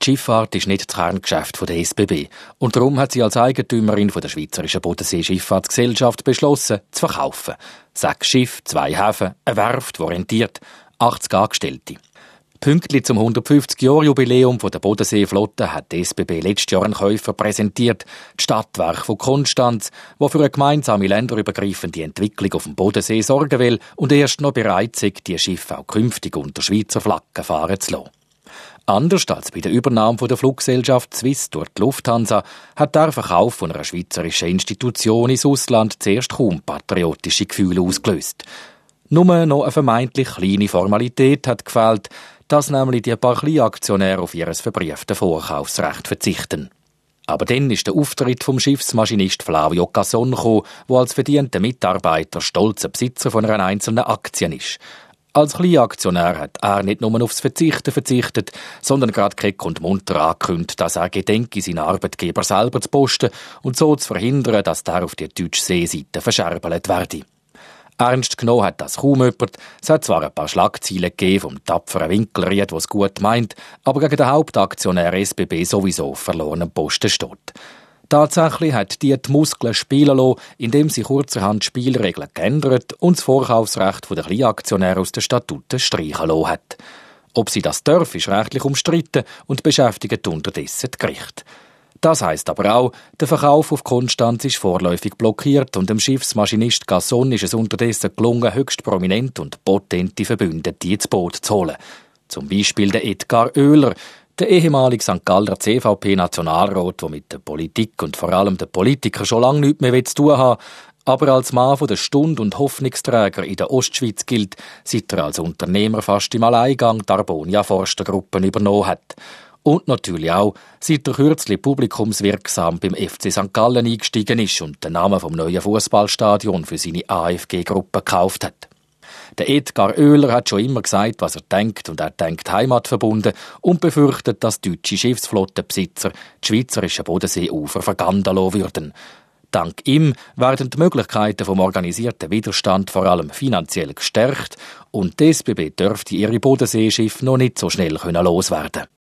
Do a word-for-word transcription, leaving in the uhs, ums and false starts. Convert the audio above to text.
Die Schifffahrt ist nicht das Kerngeschäft der S B B und darum hat sie als Eigentümerin der Schweizerischen Bodensee-Schifffahrtsgesellschaft beschlossen, zu verkaufen. Sechs Schiffe, zwei Häfen, eine Werft, die rentiert, achtzig Angestellte. Pünktlich zum hundertfünfzig-Jahr-Jubiläum der Bodenseeflotte hat die S B B letztes Jahr einen Käufer präsentiert, das Stadtwerk von Konstanz, das für eine gemeinsame länderübergreifende Entwicklung auf dem Bodensee sorgen will und erst noch bereit ist, die Schiffe auch künftig unter Schweizer Flagge fahren zu lassen. Anders als bei der Übernahme der Fluggesellschaft Swiss durch die Lufthansa hat der Verkauf von einer schweizerischen Institution ins Ausland zuerst kaum patriotische Gefühle ausgelöst. Nur noch eine vermeintlich kleine Formalität hat gefehlt, dass nämlich die paar Kleinaktionäre auf ihr verbrieftes Vorkaufsrecht verzichten. Aber dann ist der Auftritt vom Schiffsmaschinist Flavio Casson gekommen, der als verdienter Mitarbeiter stolzer Besitzer von einer einzelnen Aktie ist. Als Kleinaktionär hat er nicht nur aufs Verzichten verzichtet, sondern gerade keck und munter angekündigt, dass er gedenke, seinen Arbeitgeber selber zu posten und so zu verhindern, dass der auf die deutsche Seeseite verscherbelt werde. Ernst genommen hat das kaum jemand. Es hat zwar ein paar Schlagzeilen gegeben vom tapferen Winkelried, der es gut meint, aber gegen den Hauptaktionär S B B sowieso auf verlorenem Posten steht. Tatsächlich hat die die Muskeln spielen lassen, indem sie kurzerhand die Spielregeln geändert und das Vorkaufsrecht der Kleinaktionäre aus den Statuten streichen lassen hat. Ob sie das dürfen, ist rechtlich umstritten und beschäftigt unterdessen die Gerichte. Das heisst aber auch, der Verkauf auf Konstanz ist vorläufig blockiert und dem Schiffsmaschinist Casson ist es unterdessen gelungen, höchst prominent und potente Verbündete ins Boot zu holen. Zum Beispiel der Edgar Oehler, der ehemalige Sankt Galler C V P-Nationalrat, der mit der Politik und vor allem den Politikern schon lange nichts mehr zu tun hat, aber als Mann von der Stunde und Hoffnungsträger in der Ostschweiz gilt, seit er als Unternehmer fast im Alleingang die Arbonia Forstengruppen übernommen hat. Und natürlich auch, seit er kürzlich publikumswirksam beim F C Sankt Gallen eingestiegen ist und den Namen vom neuen Fußballstadion für seine A F G-Gruppe gekauft hat. Der Edgar Oehler hat schon immer gesagt, was er denkt, und er denkt heimatverbunden und befürchtet, dass deutsche Schiffsflottenbesitzer die schweizerischen Bodenseeufer verganden lassen würden. Dank ihm werden die Möglichkeiten vom organisierten Widerstand vor allem finanziell gestärkt und die S B B dürfte ihre Bodenseeschiffe noch nicht so schnell loswerden.